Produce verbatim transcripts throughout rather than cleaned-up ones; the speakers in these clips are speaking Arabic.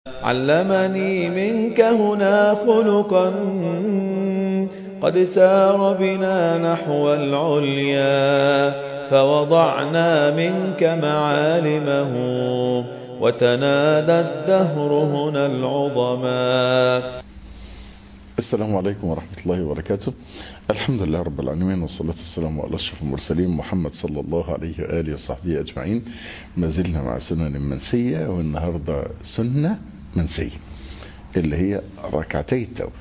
علمني منك هنا خلقا قد سار بنا نحو العليا فوضعنا منك معالمه وتنادى الدهر هنا العظما. السلام عليكم ورحمة الله وبركاته. الحمد لله رب العالمين، والصلاة والسلام على أشرف المرسلين محمد صلى الله عليه وآله وصحبه أجمعين. ما زلنا مع سنن منسية، والنهاردة سنة منسية اللي هي ركعتي التوبة.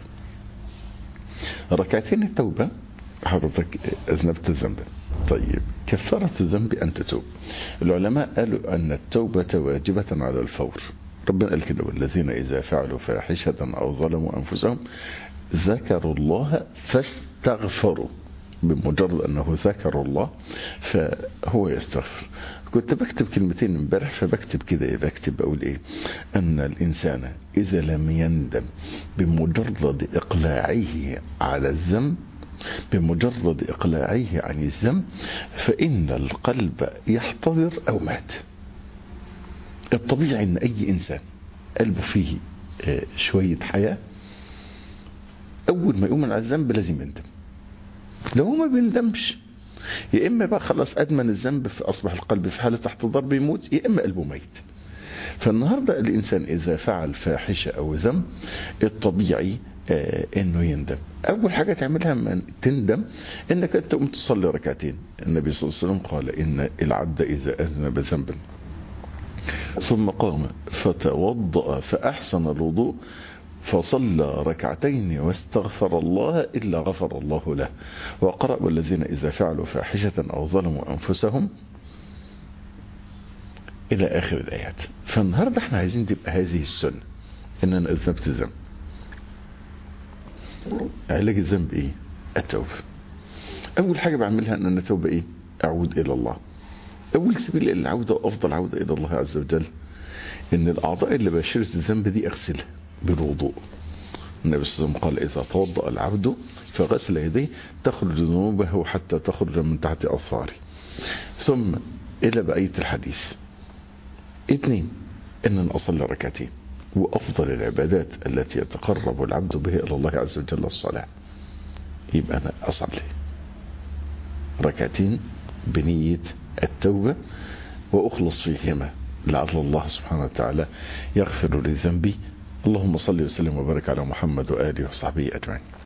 ركعتين التوبة حضرتك أذنبت ذنبا، طيب كفارة الذنب أن تتوب. العلماء قالوا أن التوبة واجبة على الفور. ربنا قال كده: والذين إذا فعلوا فاحشة أو ظلموا أنفسهم ذكروا الله فاستغفروا. بمجرد أنه ذكر الله فهو يستغفر. كنت بكتب كلمتين امبارح، فبكتب كده بكتب أقول إيه: أن الإنسان إذا لم يندم بمجرد إقلاعه على الذنب بمجرد إقلاعه عن الذنب فإن القلب يحتضر أو مات. الطبيعي أن أي إنسان قلبه فيه شوية حياة أول ما يقوم من على الذنب لازم يندم. لو ما بيندمش يا إما بقى خلاص أدمن الذنب فأصبح القلب في حالة احتضار بيموت، يا إما قلبه ميت. فالنهاردة الإنسان إذا فعل فاحشة أو ذنب الطبيعي آه إنه يندم. أول حاجة تعملها من تندم إنك أنت قمت تصلي ركعتين. النبي صلى الله عليه وسلم قال: إن العبد إذا أذنب ذنبا ثم قام فتوضأ فأحسن الوضوء فصلى ركعتين واستغفر الله إلا غفر الله له. وقرأ: والذين إذا فعلوا فاحشة أو ظلموا أنفسهم إلى آخر الآيات. فالنهاردة احنا عايزين تبقى هذه السنة، إن أنا أذنبت الذنب. علاج الذنب إيه؟ التوبة. أول حاجة بعملها أن أنا توبة إيه؟ أعود إلى الله. أول سبيل العودة وأفضل عودة إلى الله عز وجل إن الأعضاء اللي باشرة الذنب دي أغسلها بالوضوء. النبي صلى الله عليه وسلم قال: إذا توضأ العبد فغسل يديه تخرج ذنوبه حتى تخرج من تحت أظفاره. ثم إلى بقية الحديث. اثنين: إن أنا أصلي ركعتين. وأفضل العبادات التي يتقرب العبد به إلى الله عز وجل الصلاة. يبقى أنا أصلي ركعتين بنية التوبة وأخلص فيهما لعل الله سبحانه وتعالى يغفر لي ذنبي. اللهم صل وسلم وبارك على محمد وآله وصحبه أجمعين.